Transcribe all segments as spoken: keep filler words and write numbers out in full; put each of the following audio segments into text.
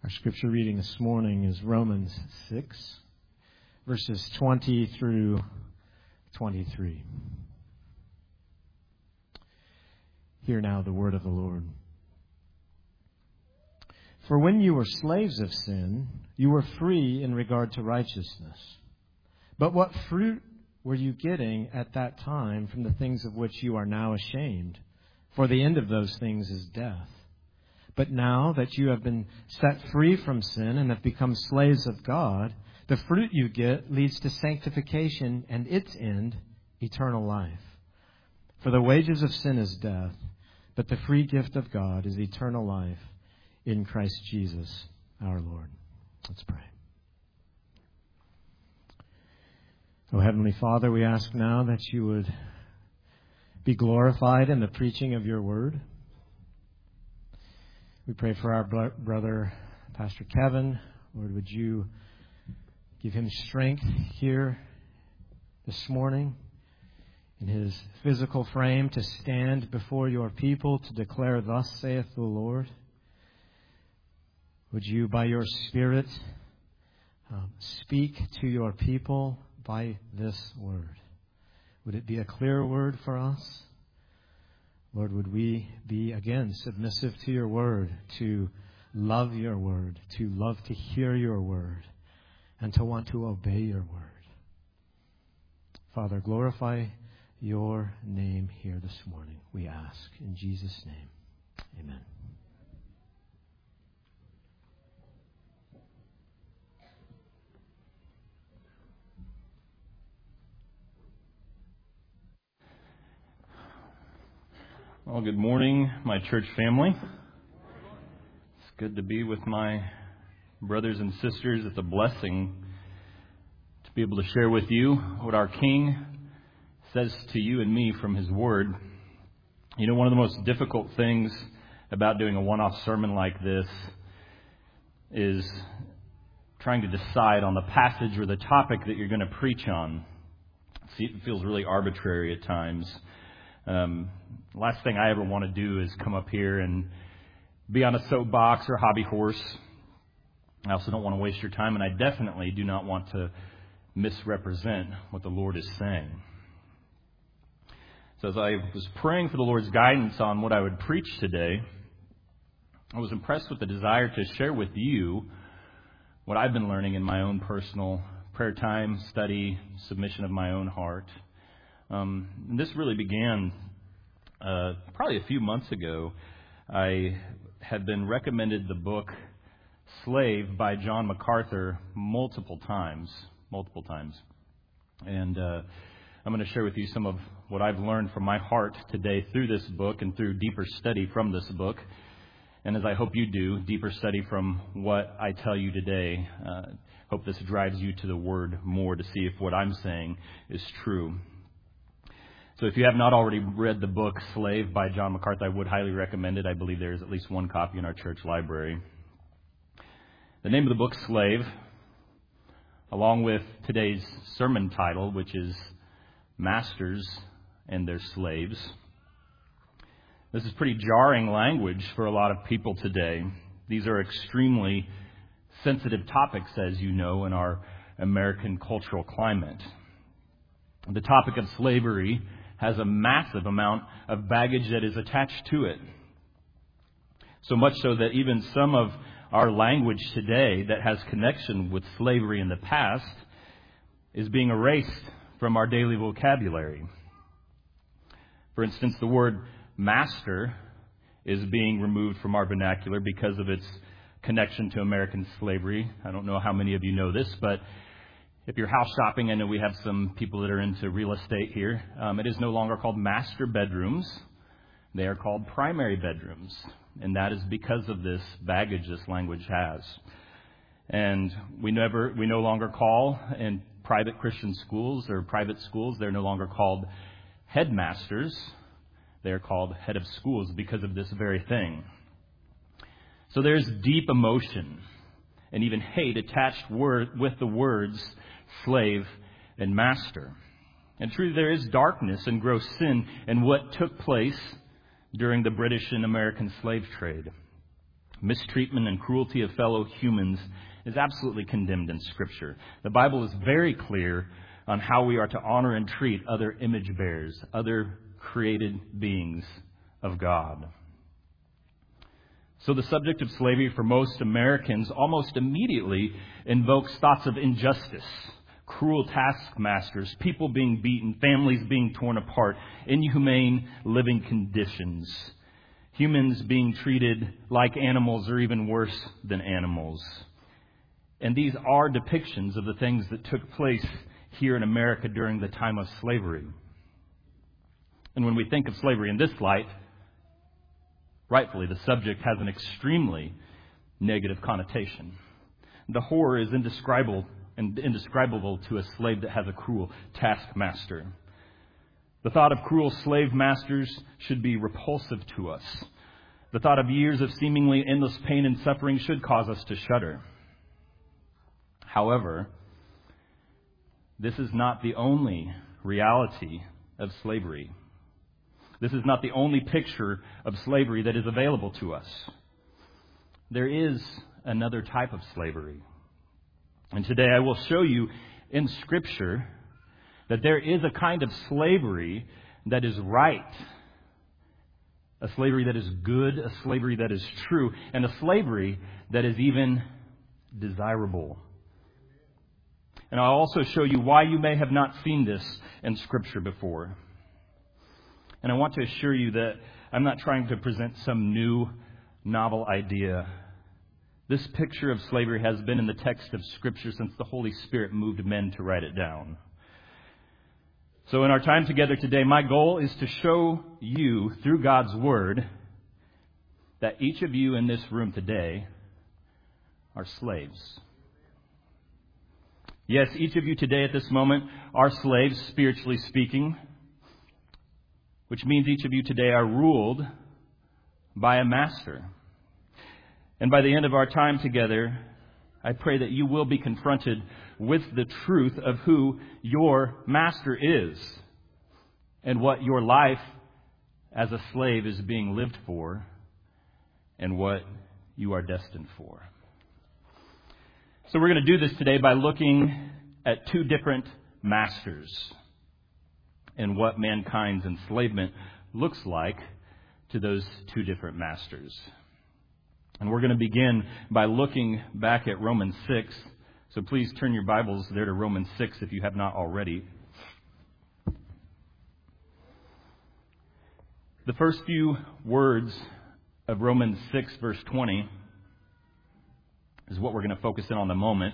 Our scripture reading this morning is Romans six, verses twenty through twenty-three. Hear now the word of the Lord. For when you were slaves of sin, you were free in regard to righteousness. But what fruit were you getting at that time from the things of which you are now ashamed? For the end of those things is death. But now that you have been set free from sin and have become slaves of God, the fruit you get leads to sanctification and its end, eternal life. For the wages of sin is death, but the free gift of God is eternal life in Christ Jesus our Lord. Let's pray. Oh, Heavenly Father, we ask now that you would be glorified in the preaching of your word. We pray for our brother, Pastor Kevin. Lord, would you give him strength here this morning in his physical frame to stand before your people to declare, thus saith the Lord. Would you, by your Spirit, um, speak to your people by this word? Would it be a clear word for us? Lord, would we be, again, submissive to your word, to love your word, to love to hear your word, and to want to obey your word. Father, glorify your name here this morning, we ask. In Jesus' name, amen. Well, good morning, my church family. It's good to be with my brothers and sisters. It's a blessing to be able to share with you what our King says to you and me from His Word. You know, one of the most difficult things about doing a one-off sermon like this is trying to decide on the passage or the topic that you're going to preach on. See, it feels really arbitrary at times. Um, last thing I ever want to do is come up here and be on a soapbox or a hobby horse. I also don't want to waste your time, and I definitely do not want to misrepresent what the Lord is saying. So as I was praying for the Lord's guidance on what I would preach today, I was impressed with the desire to share with you what I've been learning in my own personal prayer time, study, submission of my own heart. Um, and this really began uh, probably a few months ago. I had been recommended the book Slave by John MacArthur multiple times, multiple times. And uh, I'm going to share with you some of what I've learned from my heart today through this book and through deeper study from this book. And as I hope you do, deeper study from what I tell you today. Uh, hope this drives you to the Word more to see if what I'm saying is true. So if you have not already read the book Slave by John MacArthur, I would highly recommend it. I believe there is at least one copy in our church library. The name of the book, Slave, along with today's sermon title, which is Masters and Their Slaves. This is pretty jarring language for a lot of people today. These are extremely sensitive topics, as you know, in our American cultural climate. The topic of slavery has a massive amount of baggage that is attached to it. So much so that even some of our language today that has connection with slavery in the past is being erased from our daily vocabulary. For instance, the word master is being removed from our vernacular because of its connection to American slavery. I don't know how many of you know this, but if you're house shopping, I know we have some people that are into real estate here. Um, it is no longer called master bedrooms. They are called primary bedrooms. And that is because of this baggage this language has. And we never, we no longer call in private Christian schools or private schools, they're no longer called headmasters. They're called head of schools because of this very thing. So there's deep emotion and even hate attached word with the words slave and master. And truly there is darkness and gross sin in what took place during the British and American slave trade. Mistreatment and cruelty of fellow humans is absolutely condemned in Scripture. The Bible is very clear on how we are to honor and treat other image bearers, other created beings of God. So the subject of slavery for most Americans almost immediately invokes thoughts of injustice, cruel taskmasters, people being beaten, families being torn apart, inhumane living conditions, humans being treated like animals or even worse than animals. And these are depictions of the things that took place here in America during the time of slavery. And when we think of slavery in this light, rightfully, the subject has an extremely negative connotation. The horror is indescribable and indescribable to a slave that has a cruel taskmaster. The thought of cruel slave masters should be repulsive to us. The thought of years of seemingly endless pain and suffering should cause us to shudder. However, this is not the only reality of slavery. This is not the only picture of slavery that is available to us. There is another type of slavery. And today I will show you in Scripture that there is a kind of slavery that is right, a slavery that is good, a slavery that is true, and a slavery that is even desirable. And I'll also show you why you may have not seen this in Scripture before. And I want to assure you that I'm not trying to present some new, novel idea. This picture of slavery has been in the text of Scripture since the Holy Spirit moved men to write it down. So in our time together today, my goal is to show you, through God's Word, that each of you in this room today are slaves. Yes, each of you today at this moment are slaves, spiritually speaking, which means each of you today are ruled by a master. And by the end of our time together, I pray that you will be confronted with the truth of who your master is and what your life as a slave is being lived for and what you are destined for. So we're going to do this today by looking at two different masters and what mankind's enslavement looks like to those two different masters. And we're going to begin by looking back at Romans six. So please turn your Bibles there to Romans six if you have not already. The first few words of Romans six, verse twenty, is what we're going to focus in on in a moment.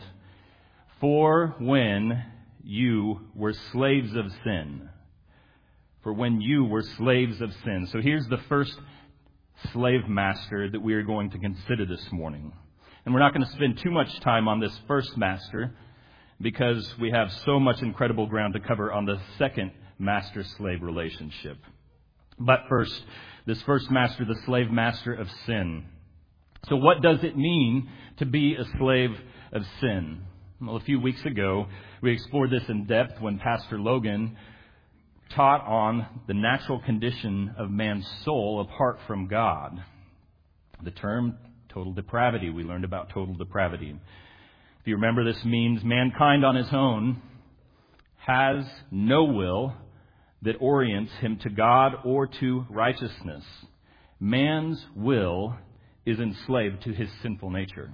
For when you were slaves of sin. For when you were slaves of sin. So here's the first slave master that we are going to consider this morning. And we're not going to spend too much time on this first master because we have so much incredible ground to cover on the second master-slave relationship. But first, this first master, the slave master of sin. So what does it mean to be a slave of sin? Well, a few weeks ago, we explored this in depth when Pastor Logan taught on the natural condition of man's soul apart from God. The term total depravity, we learned about total depravity. If you remember, this means mankind on his own has no will that orients him to God or to righteousness. Man's will is enslaved to his sinful nature.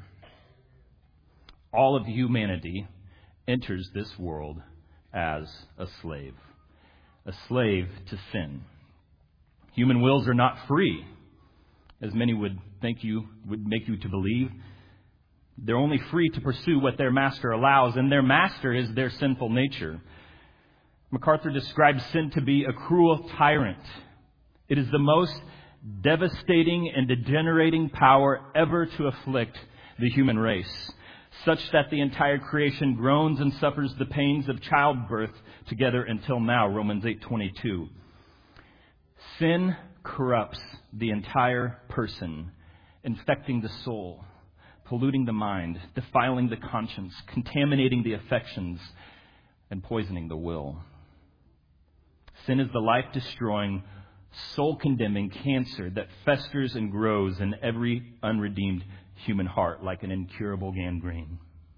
All of humanity enters this world as a slave. A slave to sin. Human wills are not free, as many would think you would make you to believe. They're only free to pursue what their master allows, and their master is their sinful nature. MacArthur describes sin to be a cruel tyrant. It is the most devastating and degenerating power ever to afflict the human race, such that the entire creation groans and suffers the pains of childbirth together until now, Romans eight twenty-two. Sin corrupts the entire person, infecting the soul, polluting the mind, defiling the conscience, contaminating the affections, and poisoning the will. Sin is the life-destroying, soul-condemning cancer that festers and grows in every unredeemed human heart like an incurable gangrene.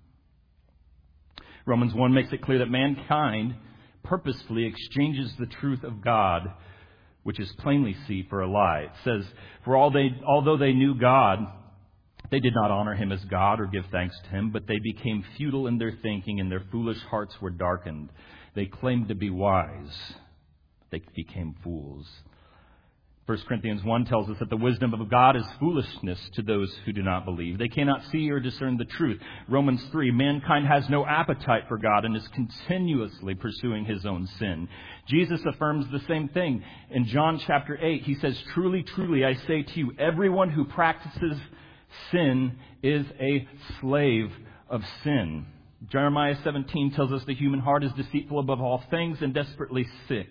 Romans one makes it clear that mankind purposefully exchanges the truth of God, which is plainly seen, for a lie. It says, For all they, although they knew God, they did not honor him as God or give thanks to him, but they became futile in their thinking, and their foolish hearts were darkened. They claimed to be wise. They became fools. First Corinthians one tells us that the wisdom of God is foolishness to those who do not believe. They cannot see or discern the truth. Romans three, mankind has no appetite for God and is continuously pursuing his own sin. Jesus affirms the same thing. In John chapter eight, he says, Truly, truly, I say to you, everyone who practices sin is a slave of sin. Jeremiah seventeen tells us the human heart is deceitful above all things and desperately sick.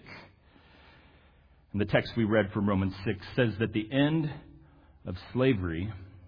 And the text we read from Romans six says that the end of slavery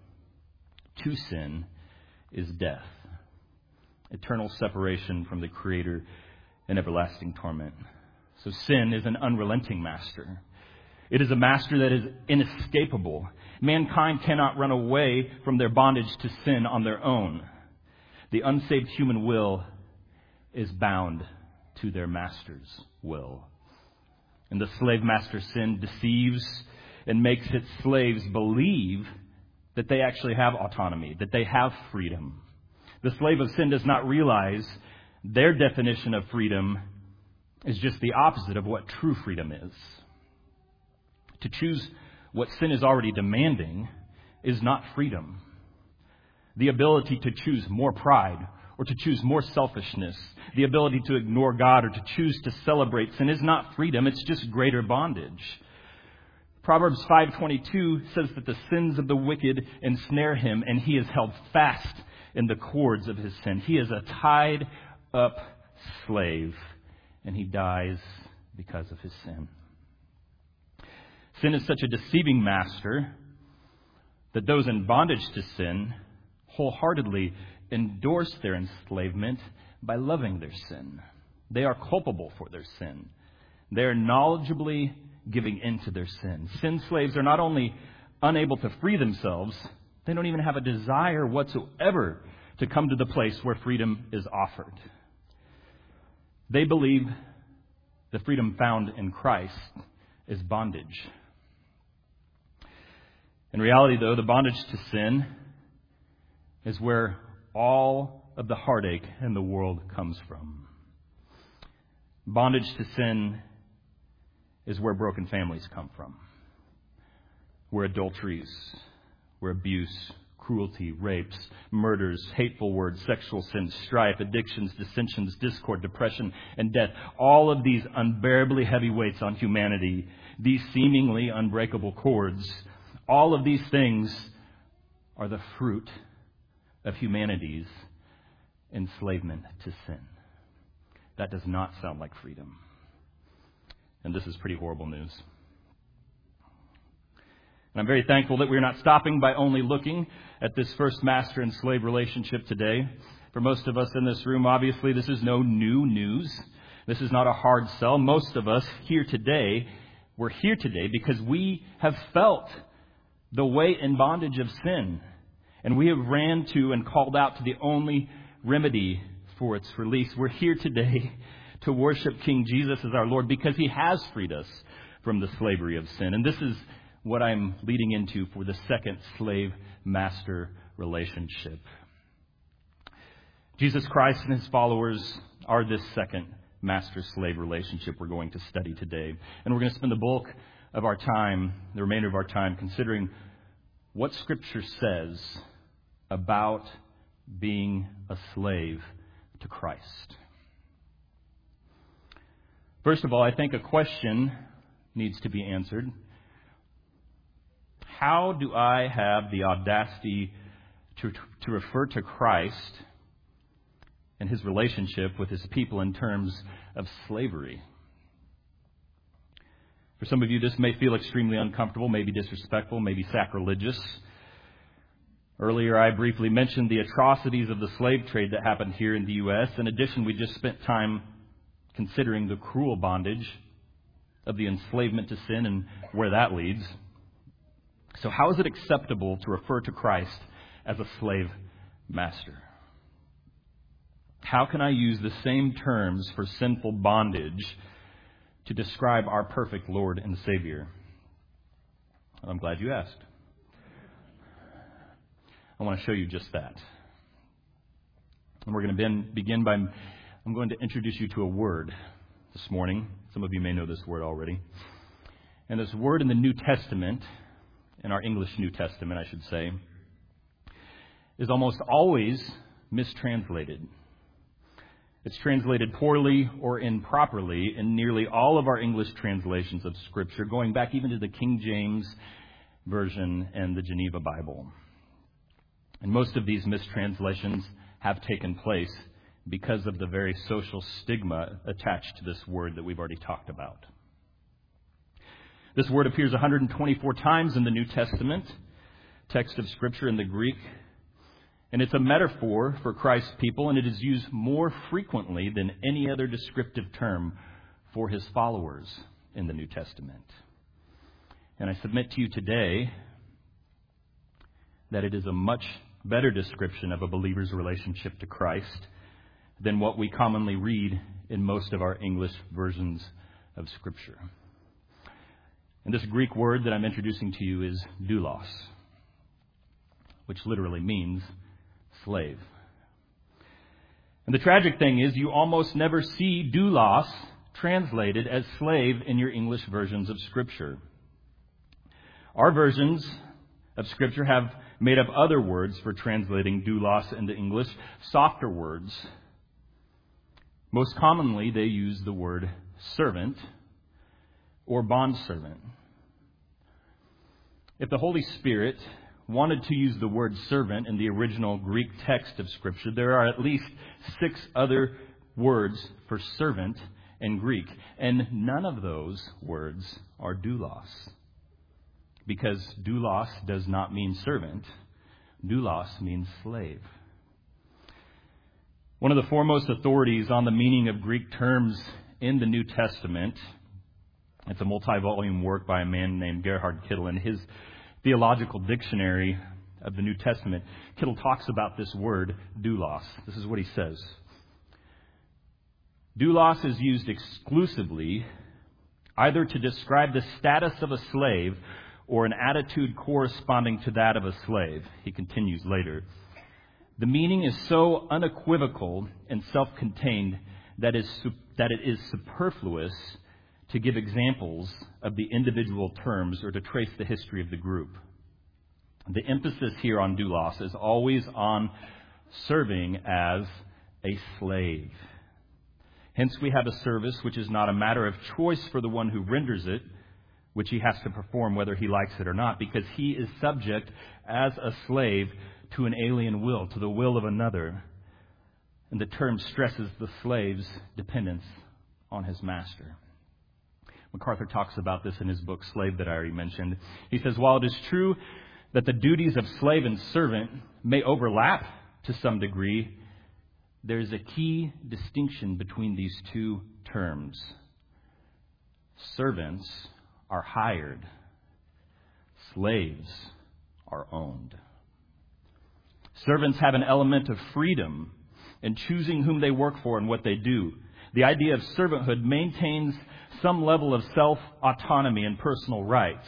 to sin is death, eternal separation from the Creator and everlasting torment. So sin is an unrelenting master. It is a master that is inescapable. Mankind cannot run away from their bondage to sin on their own. The unsaved human will is bound to their master's will. And the slave master sin deceives and makes its slaves believe that they actually have autonomy, that they have freedom. The slave of sin does not realize their definition of freedom is just the opposite of what true freedom is. To choose what sin is already demanding is not freedom. The ability to choose more pride or to choose more selfishness, the ability to ignore God or to choose to celebrate sin is not freedom, it's just greater bondage. Proverbs five twenty-two says that the sins of the wicked ensnare him, and he is held fast in the cords of his sin. He is a tied up slave, and he dies because of his sin. Sin is such a deceiving master that those in bondage to sin wholeheartedly endorse their enslavement by loving their sin. They are culpable for their sin. They are knowledgeably giving in to their sin. Sin slaves are not only unable to free themselves, they don't even have a desire whatsoever to come to the place where freedom is offered. They believe the freedom found in Christ is bondage. In reality, though, the bondage to sin is where all of the heartache in the world comes from. Bondage to sin is where broken families come from, where adulteries, where abuse, cruelty, rapes, murders, hateful words, sexual sins, strife, addictions, dissensions, discord, depression, and death. All of these unbearably heavy weights on humanity, these seemingly unbreakable cords, all of these things are the fruit of humanity's enslavement to sin. That does not sound like freedom. And this is pretty horrible news. And I'm very thankful that we're not stopping by only looking at this first master and slave relationship today. For most of us in this room, obviously, this is no new news. This is not a hard sell. Most of us here today, we're here today because we have felt the weight and bondage of sin. And we have ran to and called out to the only remedy for its release. We're here today to worship King Jesus as our Lord because he has freed us from the slavery of sin. And this is what I'm leading into for the second slave-master relationship. Jesus Christ and his followers are this second master-slave relationship we're going to study today. And we're going to spend the bulk of our time, the remainder of our time, considering what Scripture says about being a slave to Christ. First of all, I think a question needs to be answered. How do I have the audacity to, to refer to Christ and his relationship with his people in terms of slavery? For some of you, this may feel extremely uncomfortable, maybe disrespectful, maybe sacrilegious. Earlier, I briefly mentioned the atrocities of the slave trade that happened here in the U S In addition, we just spent time considering the cruel bondage of the enslavement to sin and where that leads. So how is it acceptable to refer to Christ as a slave master? How can I use the same terms for sinful bondage to describe our perfect Lord and Savior? I'm glad you asked. I want to show you just that. And we're going to begin by, I'm going to introduce you to a word this morning. Some of you may know this word already. And this word in the New Testament, in our English New Testament, I should say, is almost always mistranslated. It's translated poorly or improperly in nearly all of our English translations of Scripture, going back even to the King James Version and the Geneva Bible. And most of these mistranslations have taken place because of the very social stigma attached to this word that we've already talked about. This word appears one hundred twenty-four times in the New Testament text of Scripture in the Greek. And it's a metaphor for Christ's people, and it is used more frequently than any other descriptive term for his followers in the New Testament. And I submit to you today that it is a much better description of a believer's relationship to Christ than what we commonly read in most of our English versions of Scripture. And this Greek word that I'm introducing to you is doulos, which literally means slave. And the tragic thing is you almost never see doulos translated as slave in your English versions of Scripture. Our versions of Scripture have made up other words for translating doulos into English, softer words. Most commonly, they use the word servant or bondservant. If the Holy Spirit wanted to use the word servant in the original Greek text of Scripture, there are at least six other words for servant in Greek, and none of those words are doulos. Because doulos does not mean servant. Doulos means slave. One of the foremost authorities on the meaning of Greek terms in the New Testament, it's a multi-volume work by a man named Gerhard Kittel. In his theological dictionary of the New Testament, Kittel talks about this word, doulos. This is what he says. Doulos is used exclusively either to describe the status of a slave or an attitude corresponding to that of a slave. He continues later. The meaning is so unequivocal and self-contained that is that it is superfluous to give examples of the individual terms or to trace the history of the group. The emphasis here on doulos is always on serving as a slave. Hence, we have a service which is not a matter of choice for the one who renders it, which he has to perform whether he likes it or not, because he is subject as a slave to an alien will, to the will of another. And the term stresses the slave's dependence on his master. MacArthur talks about this in his book, Slave, that I already mentioned. He says, while it is true that the duties of slave and servant may overlap to some degree, there is a key distinction between these two terms. Servants are hired. Slaves are owned. Servants have an element of freedom in choosing whom they work for and what they do. The idea of servanthood maintains some level of self-autonomy and personal rights.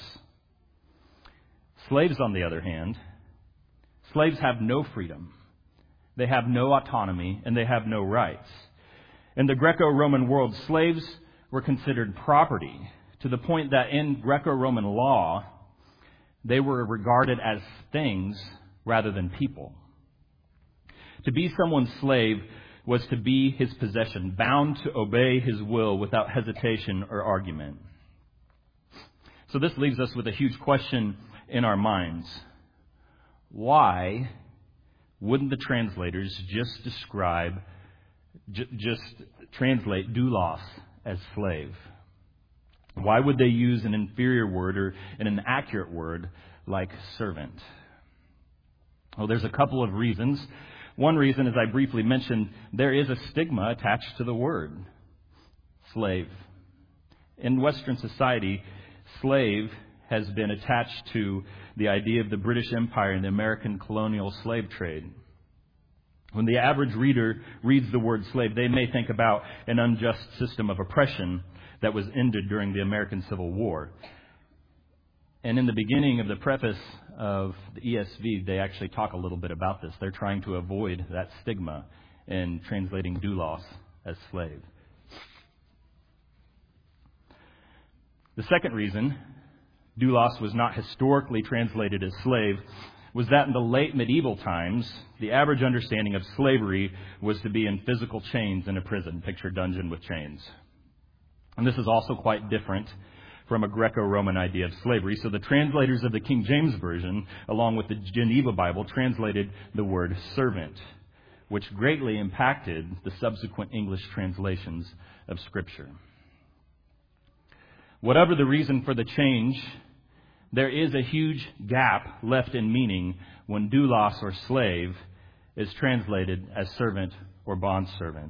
Slaves, on the other hand, slaves have no freedom. They have no autonomy, and they have no rights. In the Greco-Roman world, slaves were considered property, to the point that in Greco-Roman law, they were regarded as things rather than people. To be someone's slave was to be his possession, bound to obey his will without hesitation or argument. So this leaves us with a huge question in our minds. Why wouldn't the translators just describe, j- just translate doulos as slave? Why would they use an inferior word or an inaccurate word like servant? Well, there's a couple of reasons. One reason, as I briefly mentioned, there is a stigma attached to the word slave. In Western society, slave has been attached to the idea of the British Empire and the American colonial slave trade. When the average reader reads the word slave, they may think about an unjust system of oppression that was ended during the American Civil War. And in the beginning of the preface of the E S V, they actually talk a little bit about this. They're trying to avoid that stigma in translating doulos as slave. The second reason doulos was not historically translated as slave was that in the late medieval times, the average understanding of slavery was to be in physical chains in a prison. Picture dungeon with chains. And this is also quite different from a Greco-Roman idea of slavery. So the translators of the King James Version, along with the Geneva Bible, translated the word servant, which greatly impacted the subsequent English translations of Scripture. Whatever the reason for the change, there is a huge gap left in meaning when doulos or slave is translated as servant or bondservant.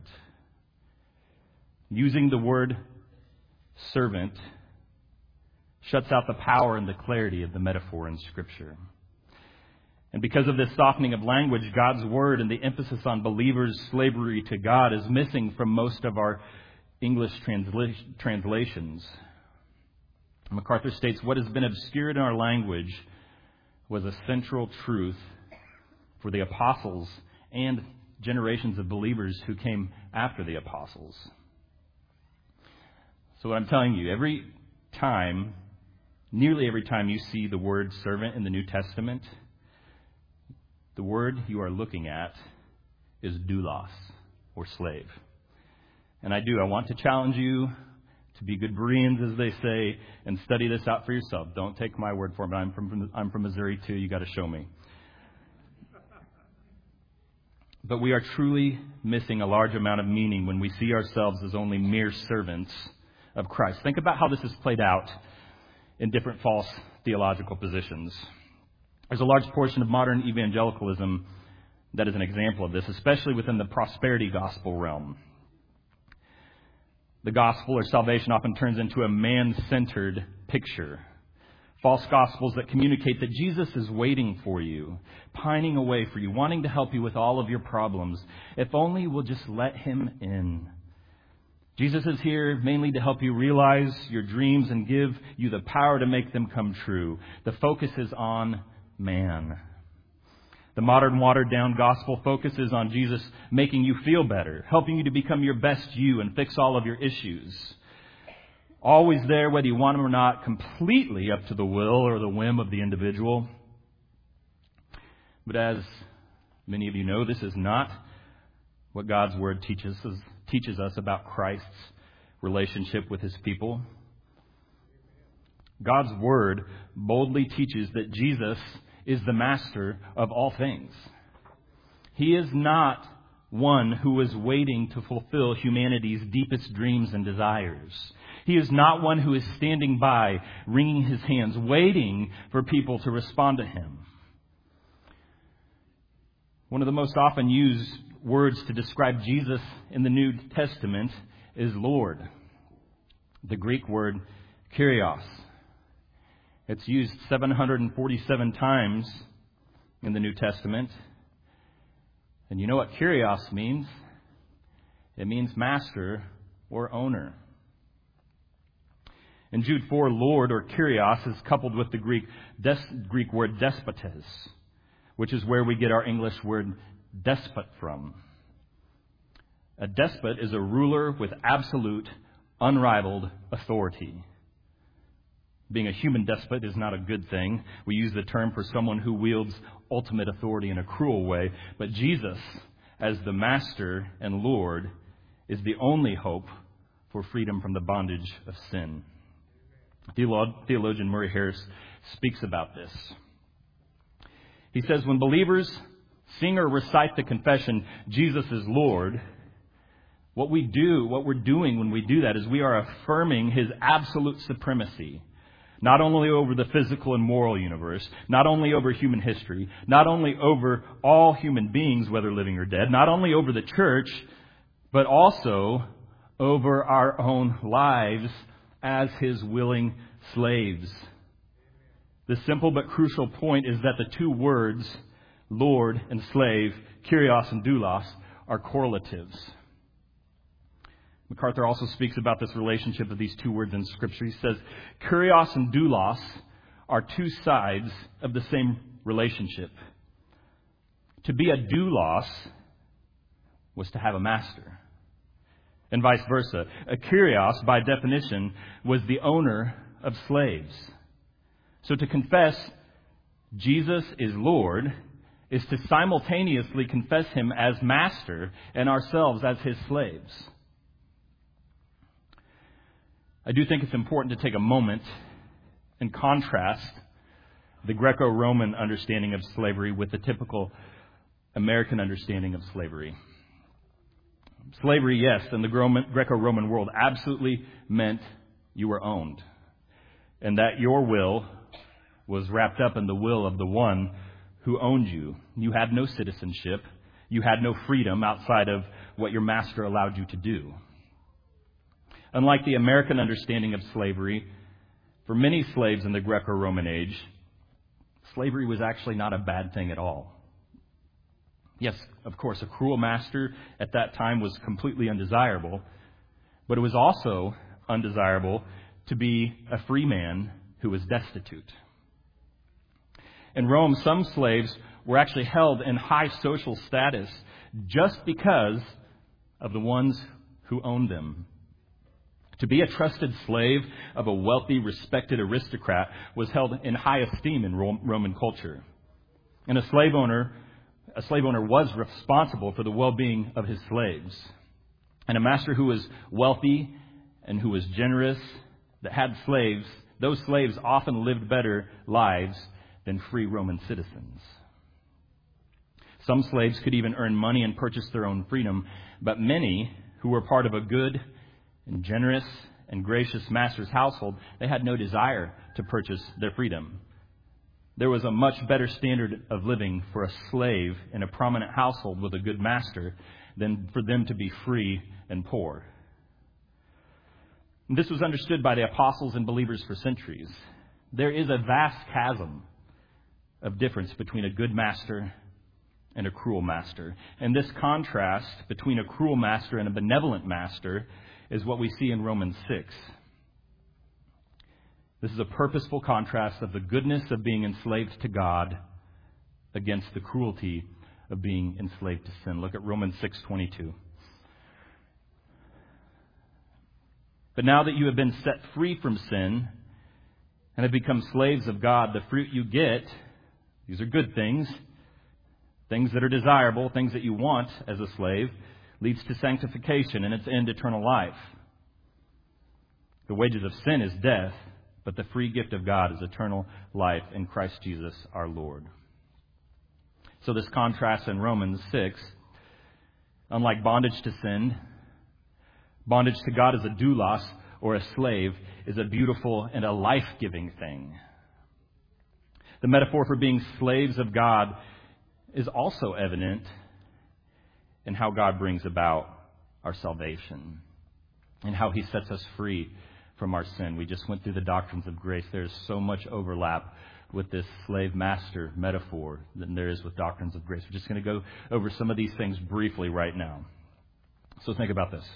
Using the word servant shuts out the power and the clarity of the metaphor in Scripture. And because of this softening of language, God's Word and the emphasis on believers' slavery to God is missing from most of our English transla- translations. MacArthur states, what has been obscured in our language was a central truth for the apostles and generations of believers who came after the apostles. So what I'm telling you, every time, nearly every time you see the word servant in the New Testament, the word you are looking at is doulos, or slave. And I do, I want to challenge you to be good Bereans, as they say, and study this out for yourself. Don't take my word for it. I'm from, I'm from Missouri, too. You got to show me. But we are truly missing a large amount of meaning when we see ourselves as only mere servants of Christ. Think about how this is played out in different false theological positions. There's a large portion of modern evangelicalism that is an example of this, especially within the prosperity gospel realm. The gospel or salvation often turns into a man-centered picture. False gospels that communicate that Jesus is waiting for you, pining away for you, wanting to help you with all of your problems, if only we'll just let him in. Jesus is here mainly to help you realize your dreams and give you the power to make them come true. The focus is on man. The modern watered-down gospel focuses on Jesus making you feel better, helping you to become your best you and fix all of your issues. Always there, whether you want him or not, completely up to the will or the whim of the individual. But as many of you know, this is not what God's Word teaches us, teaches us about Christ's relationship with His people. God's Word boldly teaches that Jesus is the master of all things. He is not one who is waiting to fulfill humanity's deepest dreams and desires. He is not one who is standing by, wringing his hands, waiting for people to respond to him. One of the most often used words to describe Jesus in the New Testament is Lord. The Greek word Kyrios. It's used seven hundred forty-seven times in the New Testament. And you know what Kyrios means? It means master or owner. In Jude four, Lord or Kyrios is coupled with the Greek des- Greek word despotes, which is where we get our English word despot from. A despot is a ruler with absolute, unrivaled authority. Being a human despot is not a good thing. We use the term for someone who wields ultimate authority in a cruel way. But Jesus, as the Master and Lord, is the only hope for freedom from the bondage of sin. Theologian Murray Harris speaks about this. He says, when believers sing or recite the confession, Jesus is Lord, what we do, what we're doing when we do that is we are affirming His absolute supremacy. Not only over the physical and moral universe, not only over human history, not only over all human beings, whether living or dead, not only over the church, but also over our own lives as his willing slaves. The simple but crucial point is that the two words, Lord and slave, Kyrios and doulos, are correlatives. MacArthur also speaks about this relationship of these two words in Scripture. He says, Kyrios and doulos are two sides of the same relationship. To be a doulos was to have a master, and vice versa. A Kyrios, by definition, was the owner of slaves. So to confess Jesus is Lord is to simultaneously confess him as master and ourselves as his slaves. I do think it's important to take a moment and contrast the Greco-Roman understanding of slavery with the typical American understanding of slavery. Slavery, yes, in the Greco-Roman world absolutely meant you were owned, and that your will was wrapped up in the will of the one who owned you. You had no citizenship. You had no freedom outside of what your master allowed you to do. Unlike the American understanding of slavery, for many slaves in the Greco-Roman age, slavery was actually not a bad thing at all. Yes, of course, a cruel master at that time was completely undesirable, but it was also undesirable to be a free man who was destitute. In Rome, some slaves were actually held in high social status just because of the ones who owned them. To be a trusted slave of a wealthy, respected aristocrat was held in high esteem in Roman culture. And a slave owner, a slave owner was responsible for the well-being of his slaves. And a master who was wealthy and who was generous, that had slaves, those slaves often lived better lives than free Roman citizens. Some slaves could even earn money and purchase their own freedom, but many who were part of a good and generous and gracious master's household, they had no desire to purchase their freedom. There was a much better standard of living for a slave in a prominent household with a good master than for them to be free and poor. And this was understood by the apostles and believers for centuries. There is a vast chasm of difference between a good master and a cruel master. And this contrast between a cruel master and a benevolent master is what we see in Romans six. This is a purposeful contrast of the goodness of being enslaved to God against the cruelty of being enslaved to sin. Look at Romans six twenty-two. But now that you have been set free from sin and have become slaves of God, the fruit you get, these are good things, things that are desirable, things that you want as a slave, leads to sanctification and its end, eternal life. The wages of sin is death, but the free gift of God is eternal life in Christ Jesus our Lord. So this contrast in Romans six, unlike bondage to sin, bondage to God as a doulos or a slave is a beautiful and a life-giving thing. The metaphor for being slaves of God is also evident in how God brings about our salvation and how He sets us free from our sin. We just went through the doctrines of grace. There's so much overlap with this slave-master metaphor than there is with doctrines of grace. We're just going to go over some of these things briefly right now. So think about this.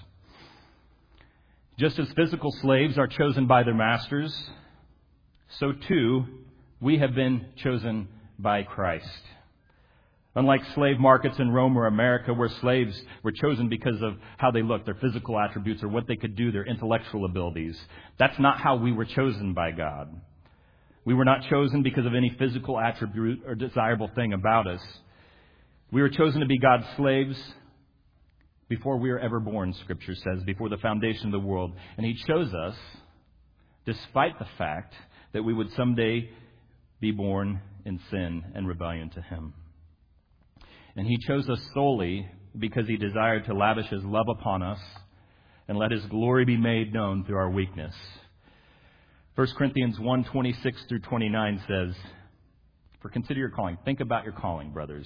Just as physical slaves are chosen by their masters, so too we have been chosen by Christ. Unlike slave markets in Rome or America, where slaves were chosen because of how they looked, their physical attributes, or what they could do, their intellectual abilities, that's not how we were chosen by God. We were not chosen because of any physical attribute or desirable thing about us. We were chosen to be God's slaves before we were ever born, Scripture says, before the foundation of the world. And He chose us despite the fact that we would someday be born in sin and rebellion to Him. And He chose us solely because He desired to lavish His love upon us and let His glory be made known through our weakness. First Corinthians one, twenty-six through twenty-nine says, "For consider your calling." Think about your calling, brothers.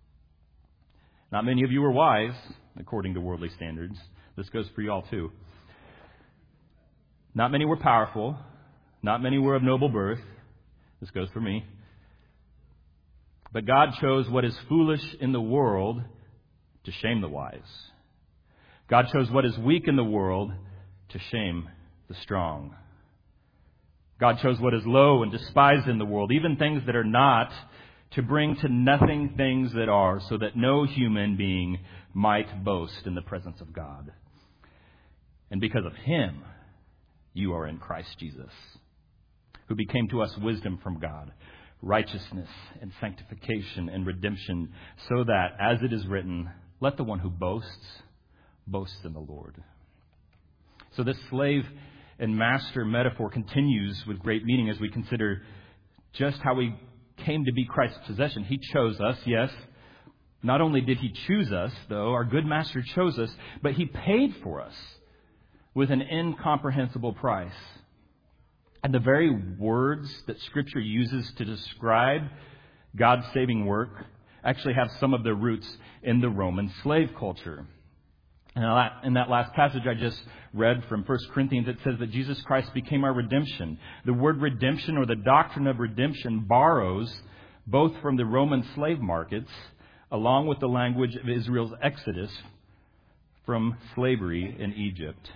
Not many of you are wise, according to worldly standards. This goes for you all too. Not many were powerful. Not many were of noble birth. This goes for me. But God chose what is foolish in the world to shame the wise. God chose what is weak in the world to shame the strong. God chose what is low and despised in the world, even things that are not, to bring to nothing things that are, so that no human being might boast in the presence of God. And because of Him, you are in Christ Jesus, who became to us wisdom from God, righteousness and sanctification and redemption, so that, as it is written, let the one who boasts, boast in the Lord. So this slave and master metaphor continues with great meaning as we consider just how we came to be Christ's possession. He chose us, yes. Not only did He choose us, though, our good master chose us, but He paid for us with an incomprehensible price. And the very words that Scripture uses to describe God's saving work actually have some of their roots in the Roman slave culture. And in that last passage I just read from First Corinthians, it says that Jesus Christ became our redemption. The word redemption, or the doctrine of redemption, borrows both from the Roman slave markets along with the language of Israel's exodus from slavery in Egypt.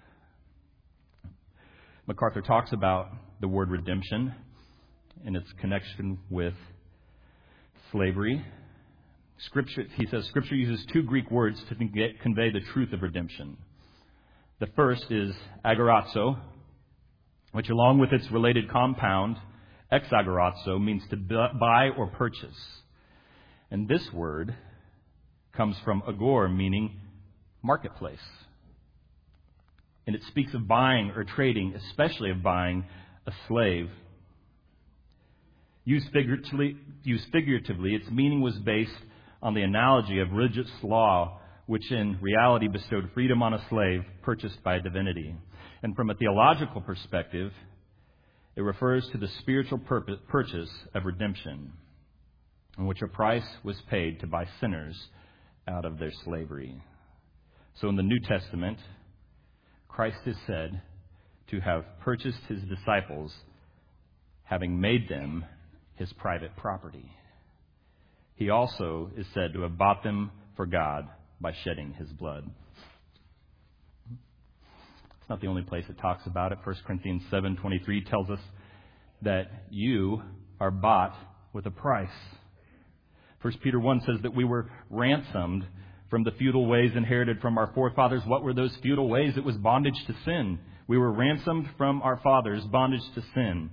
MacArthur talks about the word redemption and its connection with slavery. Scripture, he says, Scripture uses two Greek words to convey the truth of redemption. The first is agorazo, which along with its related compound, exagorazo, means to buy or purchase. And this word comes from agor, meaning marketplace. And it speaks of buying or trading, especially of buying a slave. Used figuratively, used figuratively, its meaning was based on the analogy of religious law, which in reality bestowed freedom on a slave purchased by a divinity. And from a theological perspective, it refers to the spiritual purpose, purchase of redemption, in which a price was paid to buy sinners out of their slavery. So in the New Testament, Christ is said to have purchased His disciples, having made them His private property. He also is said to have bought them for God by shedding His blood. It's not the only place it talks about it. First Corinthians seven twenty-three tells us that you are bought with a price. First Peter one says that we were ransomed from the futile ways inherited from our forefathers. What were those futile ways? It was bondage to sin. We were ransomed from our fathers, bondage to sin,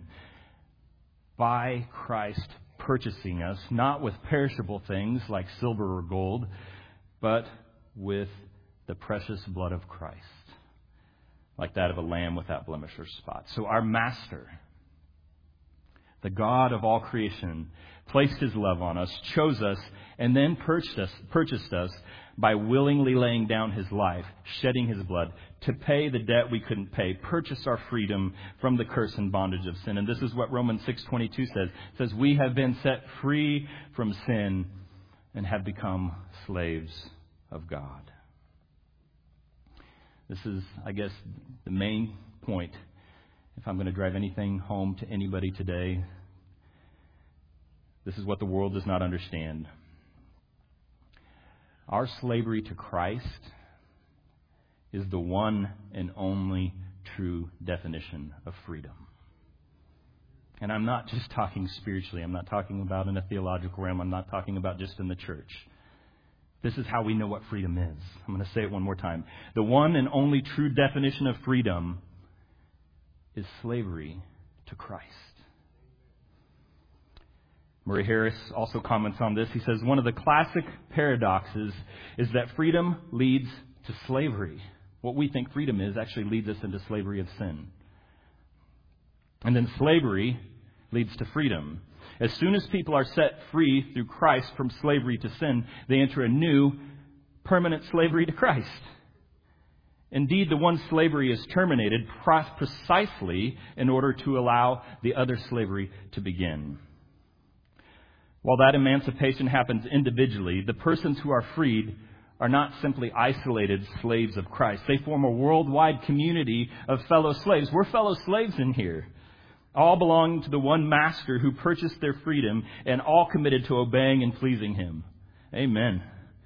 by Christ purchasing us, not with perishable things like silver or gold, but with the precious blood of Christ, like that of a lamb without blemish or spot. So our Master, the God of all creation, placed His love on us, chose us, and then purchased us, purchased us by willingly laying down His life, shedding His blood, to pay the debt we couldn't pay, purchase our freedom from the curse and bondage of sin. And this is what Romans six twenty-two says. It says, we have been set free from sin and have become slaves of God. This is, I guess, the main point. If I'm going to drive anything home to anybody today, this is what the world does not understand. Our slavery to Christ is the one and only true definition of freedom. And I'm not just talking spiritually. I'm not talking about in a theological realm. I'm not talking about just in the church. This is how we know what freedom is. I'm going to say it one more time. The one and only true definition of freedom is slavery to Christ. Murray Harris also comments on this. He says, one of the classic paradoxes is that freedom leads to slavery. What we think freedom is actually leads us into slavery of sin. And then slavery leads to freedom. As soon as people are set free through Christ from slavery to sin, they enter a new, permanent slavery to Christ. Indeed, the one slavery is terminated precisely in order to allow the other slavery to begin. While that emancipation happens individually, the persons who are freed are not simply isolated slaves of Christ. They form a worldwide community of fellow slaves. We're fellow slaves in here, all belonging to the one master who purchased their freedom and all committed to obeying and pleasing him. Amen.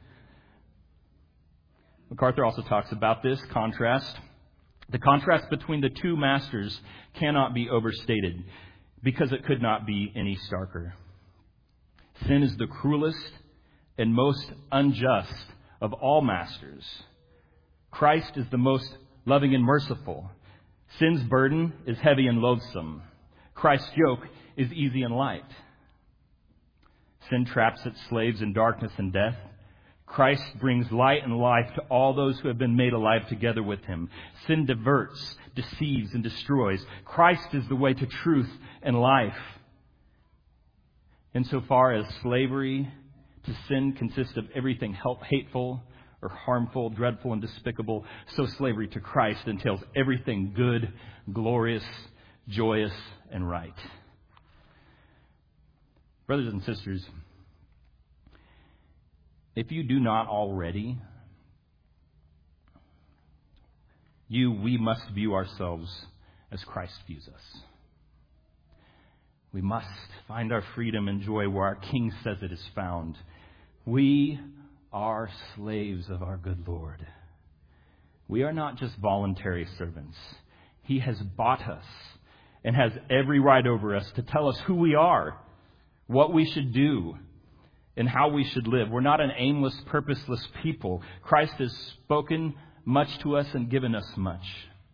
MacArthur also talks about this contrast. The contrast between the two masters cannot be overstated because it could not be any starker. Sin is the cruelest and most unjust of all masters. Christ is the most loving and merciful. Sin's burden is heavy and loathsome. Christ's yoke is easy and light. Sin traps its slaves in darkness and death. Christ brings light and life to all those who have been made alive together with him. Sin diverts, deceives, and destroys. Christ is the way to truth and life. Insofar as slavery to sin consists of everything hateful or harmful, dreadful, and despicable, so slavery to Christ entails everything good, glorious, joyous, and right. Brothers and sisters, if you do not already, you, we must view ourselves as Christ views us. We must find our freedom and joy where our King says it is found. We are slaves of our good Lord. We are not just voluntary servants. He has bought us and has every right over us to tell us who we are, what we should do, and how we should live. We're not an aimless, purposeless people. Christ has spoken much to us and given us much.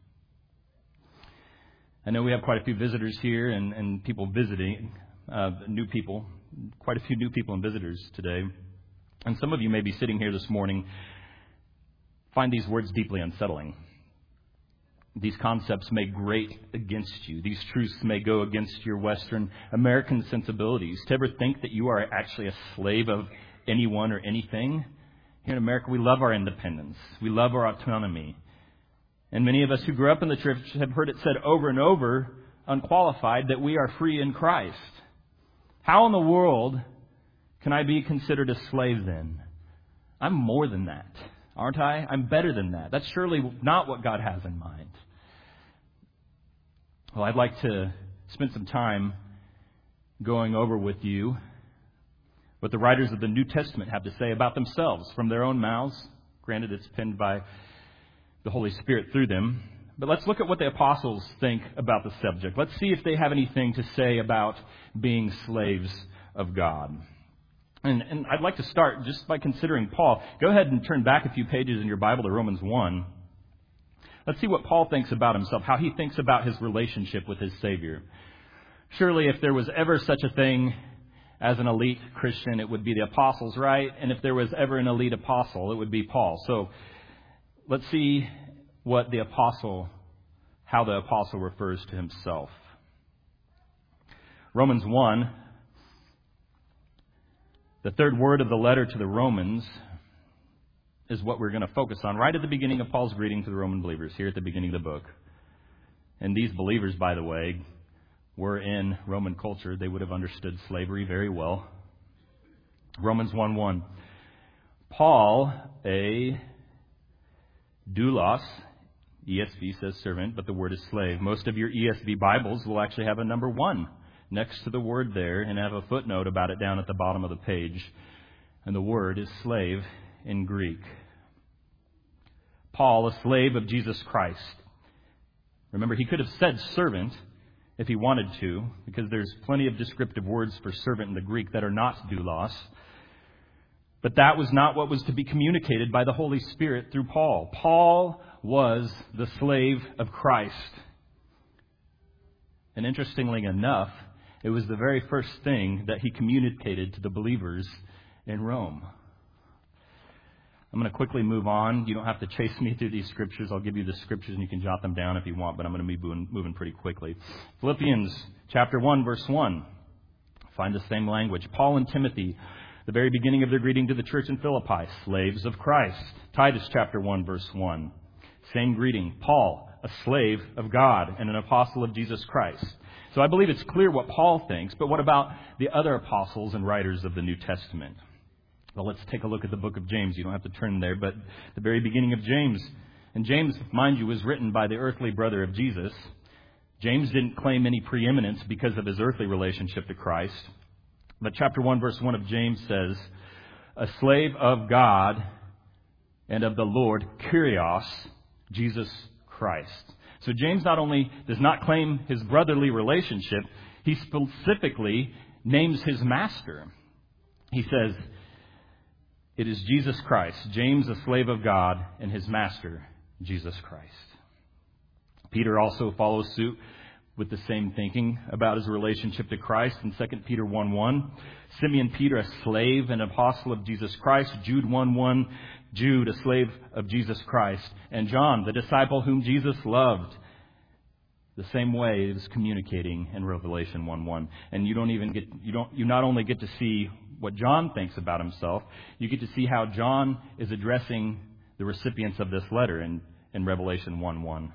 I know we have quite a few visitors here and, and people visiting, uh, new people, quite a few new people and visitors today. And some of you may be sitting here this morning, find these words deeply unsettling. These concepts may grate against you. These truths may go against your Western American sensibilities. To ever think that you are actually a slave of anyone or anything? Here in America, we love our independence. We love our autonomy. And many of us who grew up in the church have heard it said over and over, unqualified, that we are free in Christ. How in the world can I be considered a slave then? I'm more than that, aren't I? I'm better than that. That's surely not what God has in mind. Well, I'd like to spend some time going over with you what the writers of the New Testament have to say about themselves from their own mouths. Granted, it's penned by the Holy Spirit through them. But let's look at what the apostles think about the subject. Let's see if they have anything to say about being slaves of God. And, and I'd like to start just by considering Paul. Go ahead and turn back a few pages in your Bible to Romans one. Let's see what Paul thinks about himself, how he thinks about his relationship with his Savior. Surely if there was ever such a thing as an elite Christian, it would be the apostles, right? And if there was ever an elite apostle, it would be Paul. So let's see what the apostle, how the apostle refers to himself. Romans one, the third word of the letter to the Romans, is what we're going to focus on right at the beginning of Paul's greeting to the Roman believers, here at the beginning of the book. And these believers, by the way, were in Roman culture. They would have understood slavery very well. Romans one one. Paul, a doulos, E S V says servant, but the word is slave. Most of your E S V Bibles will actually have a number one next to the word there and have a footnote about it down at the bottom of the page. And the word is slave in Greek. Paul, a slave of Jesus Christ. Remember, he could have said servant if he wanted to, because there's plenty of descriptive words for servant in the Greek that are not doulos. But that was not what was to be communicated by the Holy Spirit through Paul. Paul was the slave of Christ. And interestingly enough, it was the very first thing that he communicated to the believers in Rome. I'm going to quickly move on. You don't have to chase me through these scriptures. I'll give you the scriptures and you can jot them down if you want, but I'm going to be moving, moving pretty quickly. Philippians chapter one, verse one. Find the same language. Paul and Timothy, the very beginning of their greeting to the church in Philippi, slaves of Christ. Titus chapter one, verse one. Same greeting. Paul, a slave of God and an apostle of Jesus Christ. So I believe it's clear what Paul thinks, but what about the other apostles and writers of the New Testament? Well, let's take a look at the book of James. You don't have to turn there, but the very beginning of James. And James, mind you, was written by the earthly brother of Jesus. James didn't claim any preeminence because of his earthly relationship to Christ. But chapter one, verse one of James says, a slave of God and of the Lord, Kyrios, Jesus Christ. So James not only does not claim his brotherly relationship, he specifically names his master. He says, it is Jesus Christ, James, a slave of God, and his master, Jesus Christ. Peter also follows suit with the same thinking about his relationship to Christ in Second Peter one one. Simeon Peter, a slave and apostle of Jesus Christ. Jude one one, Jude, a slave of Jesus Christ. And John, the disciple whom Jesus loved. The same way it is communicating in Revelation one one. And you don't even get, you don't, you not only get to see what John thinks about himself, you get to see how John is addressing the recipients of this letter in, in Revelation one one.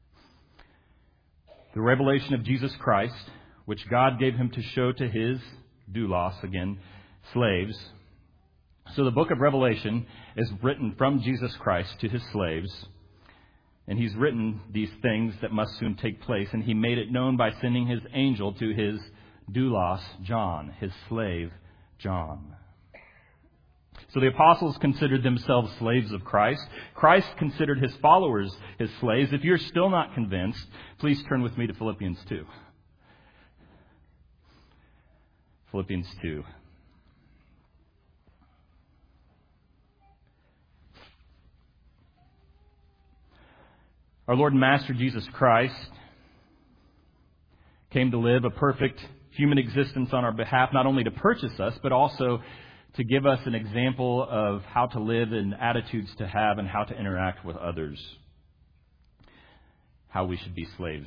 The revelation of Jesus Christ, which God gave him to show to his doulos, again, slaves. So the book of Revelation is written from Jesus Christ to his slaves. And he's written these things that must soon take place. And he made it known by sending his angel to his doulos, John, his slave, John. So the apostles considered themselves slaves of Christ. Christ considered his followers his slaves. If you're still not convinced, please turn with me to Philippians two. Philippians two. Our Lord and Master Jesus Christ came to live a perfect human existence on our behalf, not only to purchase us, but also to give us an example of how to live and attitudes to have and how to interact with others. How we should be slaves.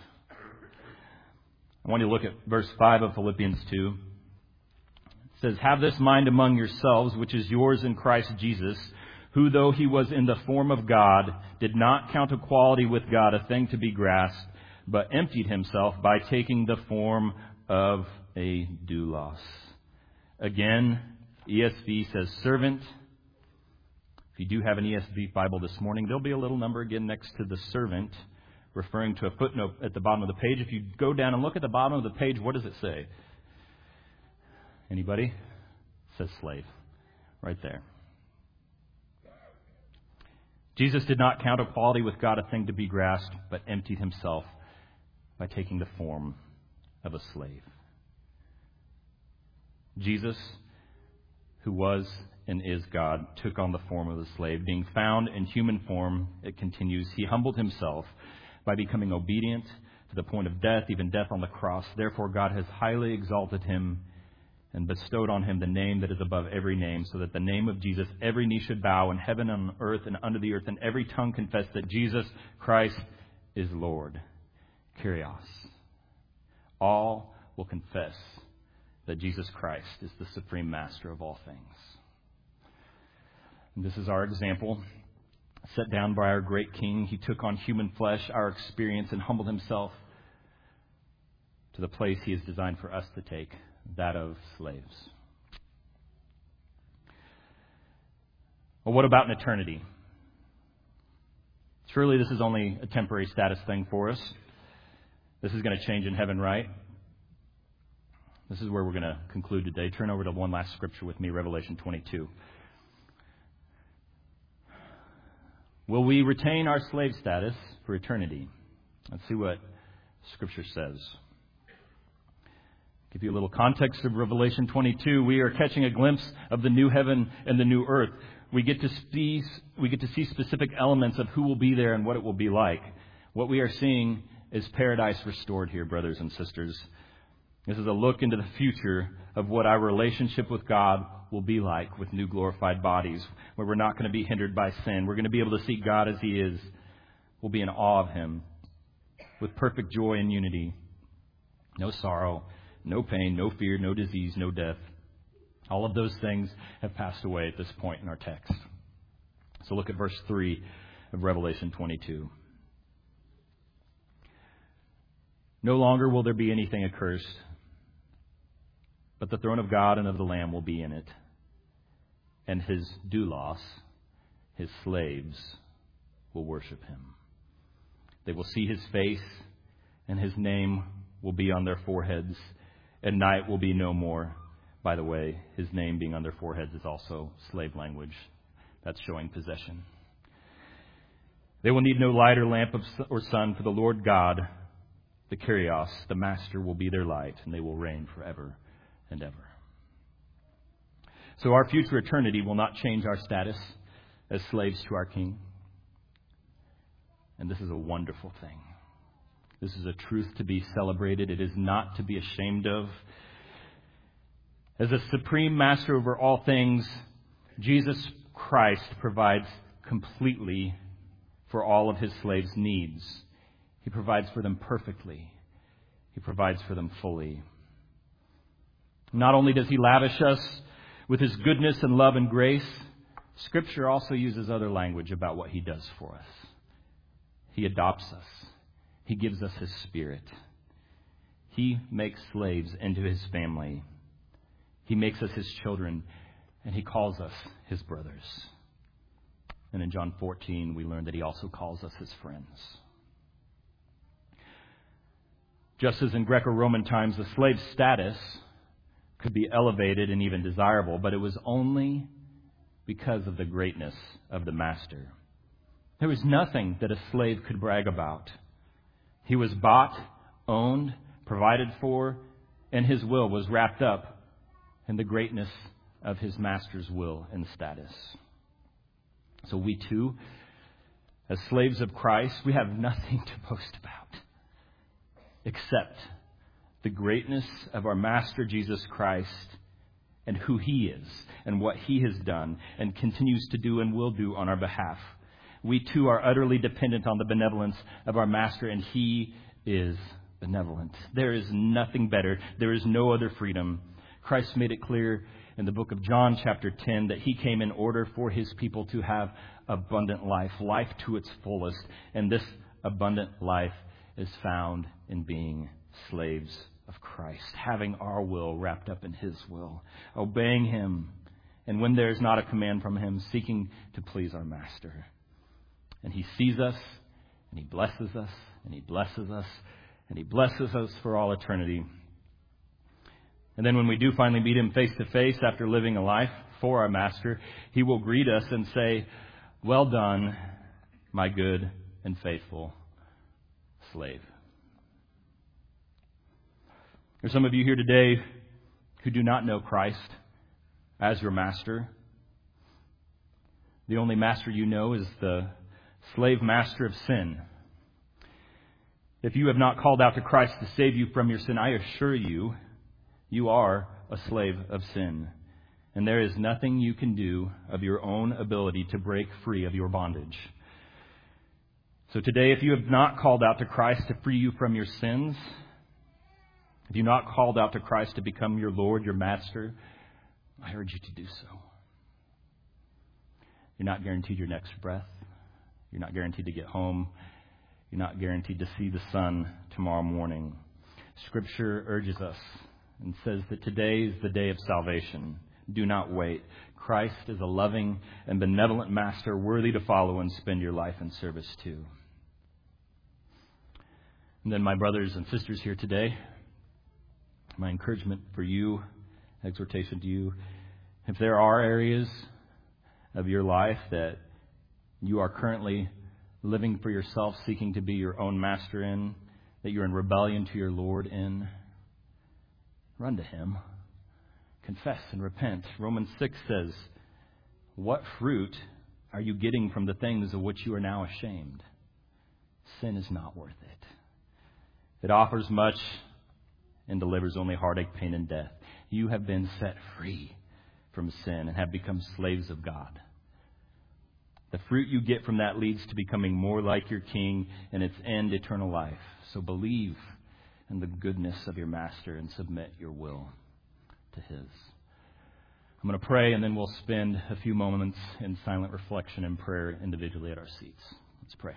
I want you to look at verse five of Philippians two. It says, have this mind among yourselves, which is yours in Christ Jesus, who, though he was in the form of God, did not count equality with God a thing to be grasped, but emptied himself by taking the form of a doulos. Again, E S V says servant. If you do have an E S V Bible this morning, there'll be a little number again next to the servant, referring to a footnote at the bottom of the page. If you go down and look at the bottom of the page, what does it say? Anybody? It says slave. Right there. Jesus did not count equality with God a thing to be grasped, but emptied himself by taking the form of a slave. Jesus, who was and is God, took on the form of a slave. Being found in human form, it continues, he humbled himself by becoming obedient to the point of death, even death on the cross. Therefore, God has highly exalted him and bestowed on him the name that is above every name, so that the name of Jesus every knee should bow in heaven and on earth and under the earth, and every tongue confess that Jesus Christ is Lord. Kyrios. All will confess that Jesus Christ is the supreme master of all things. And this is our example, set down by our great King. He took on human flesh, our experience, and humbled himself to the place he has designed for us to take, that of slaves. Well, what about an eternity? Surely this is only a temporary status thing for us. This is going to change in heaven, right? This is where we're going to conclude today. Turn over to one last scripture with me, Revelation twenty-two. Will we retain our slave status for eternity? Let's see what Scripture says. Give you a little context of Revelation twenty-two. We are catching a glimpse of the new heaven and the new earth. We get to see, we get to see specific elements of who will be there and what it will be like. What we are seeing is paradise restored here, brothers and sisters. This is a look into the future of what our relationship with God will be like with new glorified bodies, where we're not going to be hindered by sin. We're going to be able to see God as He is. We'll be in awe of Him with perfect joy and unity. No sorrow, no pain, no fear, no disease, no death. All of those things have passed away at this point in our text. So look at verse three of Revelation twenty-two. No longer will there be anything accursed, but the throne of God and of the Lamb will be in it, and his doulos, his slaves, will worship him. They will see his face, and his name will be on their foreheads, and night will be no more. By the way, his name being on their foreheads is also slave language. That's showing possession. They will need no light or lamp or sun, for the Lord God, the Kyrios, the Master, will be their light, and they will reign forever and ever. So our future eternity will not change our status as slaves to our King. And this is a wonderful thing. This is a truth to be celebrated. It is not to be ashamed of. As a supreme master over all things, Jesus Christ provides completely for all of his slaves' needs. He provides for them perfectly. He provides for them fully. Not only does he lavish us with his goodness and love and grace, Scripture also uses other language about what he does for us. He adopts us. He gives us his Spirit. He makes slaves into his family. He makes us his children, and he calls us his brothers. And in John fourteen, we learn that he also calls us his friends. Just as in Greco-Roman times, the slave status could be elevated and even desirable, but it was only because of the greatness of the master. There was nothing that a slave could brag about. He was bought, owned, provided for, and his will was wrapped up in the greatness of his master's will and status. So we too, as slaves of Christ, we have nothing to boast about except the greatness of our Master Jesus Christ and who he is and what he has done and continues to do and will do on our behalf. We too are utterly dependent on the benevolence of our Master, and he is benevolent. There is nothing better. There is no other freedom. Christ made it clear in the book of John chapter ten that he came in order for his people to have abundant life, life to its fullest. And this abundant life is found in being slaves of Christ, having our will wrapped up in his will, obeying him, and when there is not a command from him, seeking to please our Master. And he sees us, and he blesses us, and he blesses us, and he blesses us for all eternity. And then when we do finally meet him face to face after living a life for our Master, he will greet us and say, "Well done, my good and faithful slave." There's some of you here today who do not know Christ as your Master. The only master you know is the slave master of sin. If you have not called out to Christ to save you from your sin, I assure you, you are a slave of sin. And there is nothing you can do of your own ability to break free of your bondage. So today, if you have not called out to Christ to free you from your sins, if you've not called out to Christ to become your Lord, your Master, I urge you to do so. You're not guaranteed your next breath. You're not guaranteed to get home. You're not guaranteed to see the sun tomorrow morning. Scripture urges us and says that today is the day of salvation. Do not wait. Christ is a loving and benevolent Master worthy to follow and spend your life in service to. And then my brothers and sisters here today, my encouragement for you, exhortation to you, if there are areas of your life that you are currently living for yourself, seeking to be your own master in, that you're in rebellion to your Lord in, run to him. Confess and repent. Romans six says, "What fruit are you getting from the things of which you are now ashamed?" Sin is not worth it. It offers much and delivers only heartache, pain, and death. You have been set free from sin and have become slaves of God. The fruit you get from that leads to becoming more like your King and its end, eternal life. So believe in the goodness of your Master and submit your will to his. I'm going to pray, and then we'll spend a few moments in silent reflection and prayer individually at our seats. Let's pray.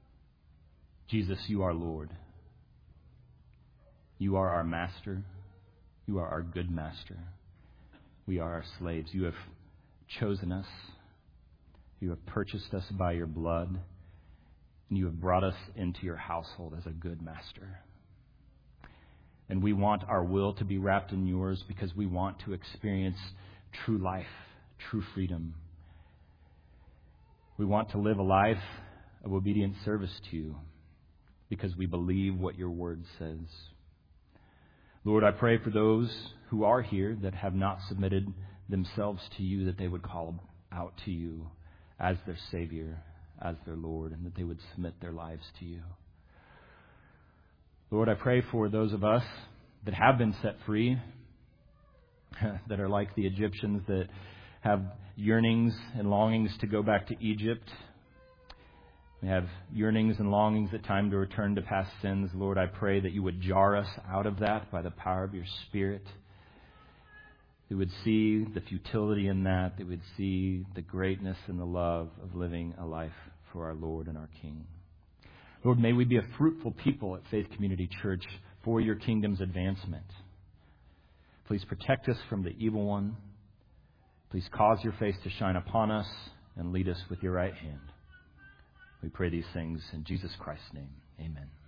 Jesus, you are Lord. You are our Master. You are our good master. We are our slaves. You have chosen us. You have purchased us by your blood. And you have brought us into your household as a good master. And we want our will to be wrapped in yours because we want to experience true life, true freedom. We want to live a life of obedient service to you because we believe what your word says. Lord, I pray for those who are here that have not submitted themselves to you, that they would call out to you as their Savior, as their Lord, and that they would submit their lives to you. Lord, I pray for those of us that have been set free, that are like the Egyptians, that have yearnings and longings to go back to Egypt. We have yearnings and longings at time to return to past sins. Lord, I pray that you would jar us out of that by the power of your Spirit. We would see the futility in that. That we would see the greatness and the love of living a life for our Lord and our King. Lord, may we be a fruitful people at Faith Community Church for your kingdom's advancement. Please protect us from the evil one. Please cause your face to shine upon us and lead us with your right hand. We pray these things in Jesus Christ's name. Amen.